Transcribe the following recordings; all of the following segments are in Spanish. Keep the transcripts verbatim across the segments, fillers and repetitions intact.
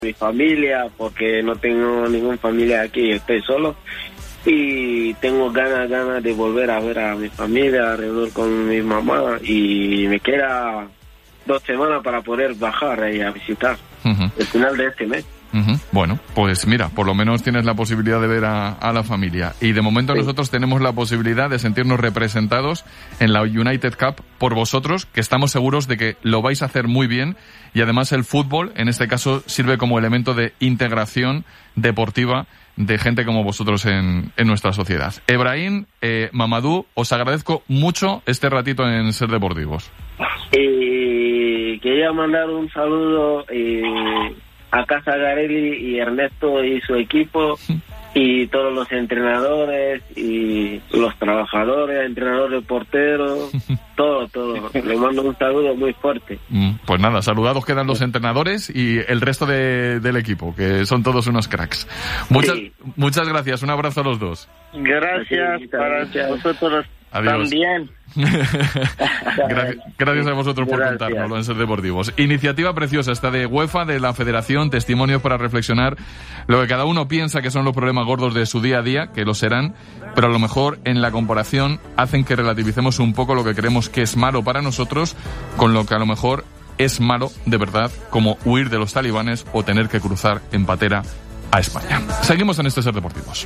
mi familia, porque no tengo ningún familia aquí, estoy solo. Y tengo ganas, ganas de volver a ver a mi familia, a reunir con mi mamá, y me queda dos semanas para poder bajar y a visitar uh-huh. el final de este mes. Uh-huh. Bueno, pues mira, por lo menos tienes la posibilidad de ver a, a la familia. Y de momento sí. nosotros tenemos la posibilidad de sentirnos representados en la United Cup por vosotros, que estamos seguros de que lo vais a hacer muy bien. Y además el fútbol, en este caso, sirve como elemento de integración deportiva de gente como vosotros en, en nuestra sociedad. Ebrahim, eh, Mamadou, os agradezco mucho este ratito en Ser Deportivos. Y quería mandar un saludo eh, a Casa Garelli y Ernesto y su equipo y todos los entrenadores y los trabajadores, entrenadores, porteros, todo, todo. Le mando un saludo muy fuerte. Pues nada, saludados quedan los entrenadores y el resto de, del equipo, que son todos unos cracks. Muchas, sí. muchas gracias, un abrazo a los dos. Gracias para vosotros. Adiós. También. gracias, gracias a vosotros por gracias. contárnoslo en Ser Deportivos. Iniciativa preciosa esta de UEFA, de la Federación, testimonios para reflexionar lo que cada uno piensa que son los problemas gordos de su día a día, que lo serán, pero a lo mejor en la comparación hacen que relativicemos un poco lo que creemos que es malo para nosotros con lo que a lo mejor es malo de verdad, como huir de los talibanes o tener que cruzar en patera a España. Seguimos en este Ser Deportivos.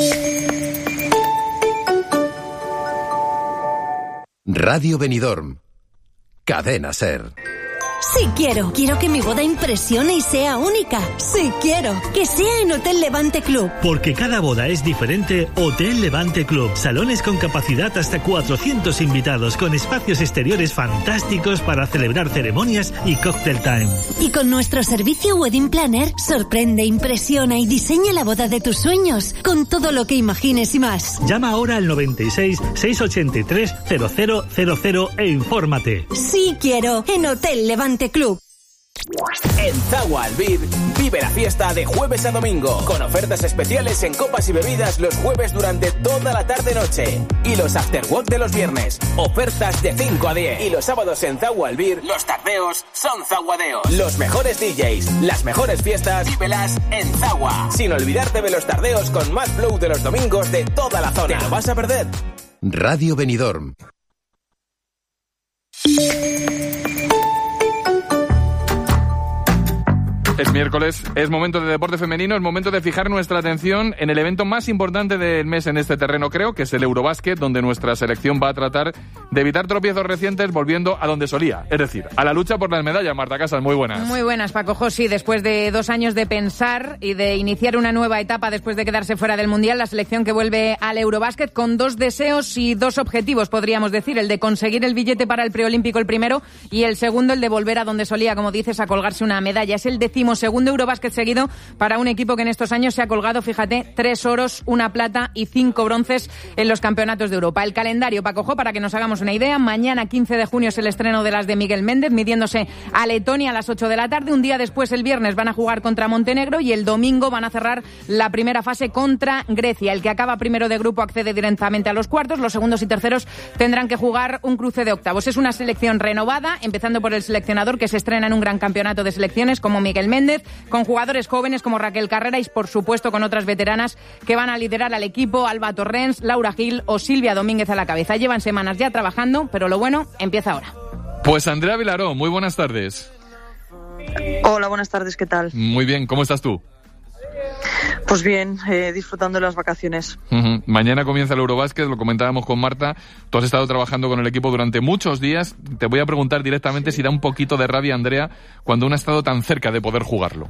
Radio Benidorm, Cadena Ser. Sí quiero. Quiero que mi boda impresione y sea única. Sí quiero. Que sea en Hotel Levante Club. Porque cada boda es diferente, Hotel Levante Club. Salones con capacidad hasta cuatrocientos invitados, con espacios exteriores fantásticos para celebrar ceremonias y cocktail time. Y con nuestro servicio Wedding Planner, sorprende, impresiona y diseña la boda de tus sueños, con todo lo que imagines y más. Llama ahora al noventa y seis, seiscientos ochenta y tres, cero cero cero cero e infórmate. Sí quiero. En Hotel Levante Club. En Zagua Albir, vive la fiesta de jueves a domingo, con ofertas especiales en copas y bebidas los jueves durante toda la tarde-noche. Y los afterwork de los viernes, ofertas de cinco a diez. Y los sábados en Zagua Albir, los tardeos son zaguadeos. Los mejores D Js, las mejores fiestas, vívelas en Zagua. Sin olvidarte de los tardeos con más flow de los domingos de toda la zona. ¿Te lo vas a perder? Radio Benidorm. Es miércoles, es momento de deporte femenino, es momento de fijar nuestra atención en el evento más importante del mes en este terreno, creo, que es el Eurobásquet, donde nuestra selección va a tratar de evitar tropiezos recientes volviendo a donde solía, es decir, a la lucha por las medallas. Marta Casas, muy buenas. Muy buenas, Paco José. Después de dos años de pensar y de iniciar una nueva etapa después de quedarse fuera del Mundial, la selección que vuelve al Eurobásquet con dos deseos y dos objetivos, podríamos decir, el de conseguir el billete para el preolímpico el primero y el segundo el de volver a donde solía, como dices, a colgarse una medalla. Es el décimo segundo Eurobásquet seguido para un equipo que en estos años se ha colgado, fíjate, tres oros, una plata y cinco bronces en los campeonatos de Europa. El calendario, Paco Jo, para que nos hagamos una idea, mañana quince de junio es el estreno de las de Miguel Méndez, midiéndose a Letonia a las ocho de la tarde. Un día después, el viernes, van a jugar contra Montenegro y el domingo van a cerrar la primera fase contra Grecia. El que acaba primero de grupo accede directamente a los cuartos. Los segundos y terceros tendrán que jugar un cruce de octavos. Es una selección renovada, empezando por el seleccionador, que se estrena en un gran campeonato de selecciones como Miguel Méndez, con jugadores jóvenes como Raquel Carrera y, por supuesto, con otras veteranas que van a liderar al equipo, Alba Torrens, Laura Gil o Silvia Domínguez a la cabeza. Llevan semanas ya trabajando, pero lo bueno empieza ahora. Pues Andrea Vilaró, muy buenas tardes. Hola, buenas tardes, ¿qué tal? Muy bien, ¿cómo estás tú? Pues bien, eh, disfrutando de las vacaciones. Uh-huh. Mañana comienza el Eurobásquet, lo comentábamos con Marta. Tú has estado trabajando con el equipo durante muchos días. Te voy a preguntar directamente si da un poquito de rabia, Andrea, cuando uno ha estado tan cerca de poder jugarlo.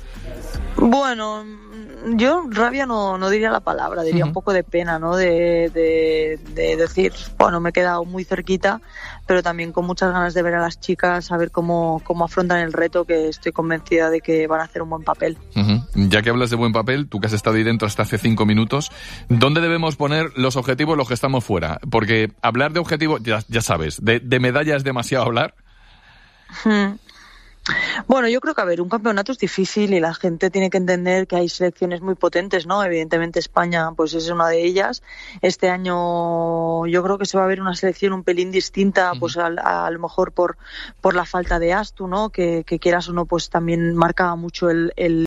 Bueno, yo rabia no, no diría la palabra, diría uh-huh. un poco de pena, ¿no? De, de, de decir, bueno, me he quedado muy cerquita, pero también con muchas ganas de ver a las chicas, a ver cómo, cómo afrontan el reto, que estoy convencida de que van a hacer un buen papel. Uh-huh. Ya que hablas de buen papel, tú que has estado ahí dentro hasta hace cinco minutos, ¿dónde debemos poner los objetivos los que estamos fuera? Porque hablar de objetivos, ya, ya sabes, de, de medalla es demasiado hablar. Uh-huh. Bueno, yo creo que, a ver, un campeonato es difícil y la gente tiene que entender que hay selecciones muy potentes, ¿no? Evidentemente España, pues es una de ellas. Este año yo creo que se va a ver una selección un pelín distinta, pues a, a, a lo mejor por por la falta de Astu, ¿no? Que, que quieras o no, pues también marcaba mucho el, el